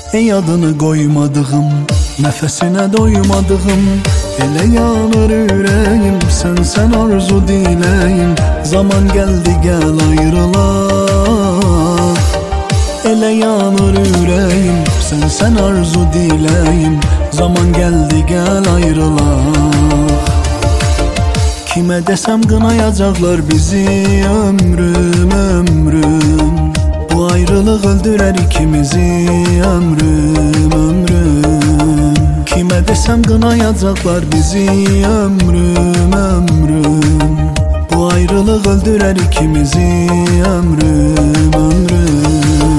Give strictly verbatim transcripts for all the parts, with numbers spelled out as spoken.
Ey adını koymadığım, nefesine doymadığım, ele yanır yüreğim, sen sen arzu dileyim. Zaman geldi gel ayrılak. Ele yanır yüreğim, sen sen arzu dileyim. Zaman geldi gel ayrılak. Kime desem kınayacaklar bizi, ömrüm ömrüm. Bu ayrılık öldürer ikimizi, ömrüm ömrüm. Kime desem kınayacaklar bizi, ömrüm ömrüm. Bu ayrılık öldürer ikimizi, ömrüm ömrüm.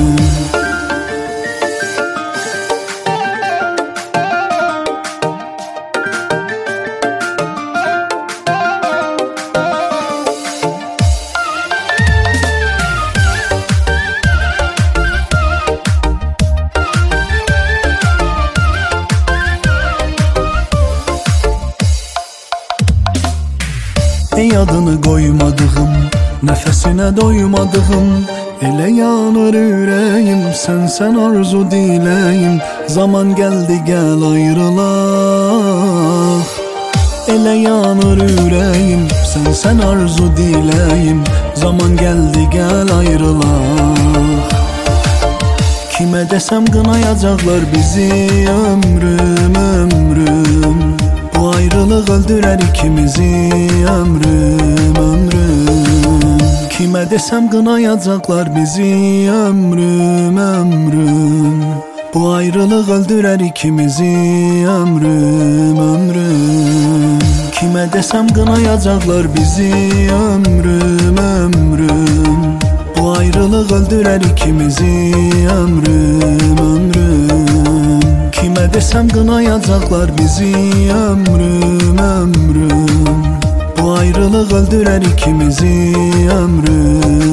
Ey adını koymadığım, nefesine doymadığım, ele yanır yüreğim, sen sen arzu dileyim. Zaman geldi gel ayrılak. Ele yanır yüreğim, sen sen arzu dileyim. Zaman geldi gel ayrılak. Kime desem kınayacaklar bizi, ömrüm ömrüm. Bu ayrılık öldürer ikimizi, ömrüm ömrüm. Kime desem kınayacaklar bizi, ömrüm ömrüm. Bu ayrılık öldürer ikimizi, ömrüm ömrüm. Kime desem kınayacaklar bizi, ömrüm ömrüm. Bu ayrılık öldürer ikimizi, ömrüm ömrüm. Kime desem kınayacaklar bizi, ömrüm ömrüm. Bu ayrılık öldürer ikimizi, ömrüm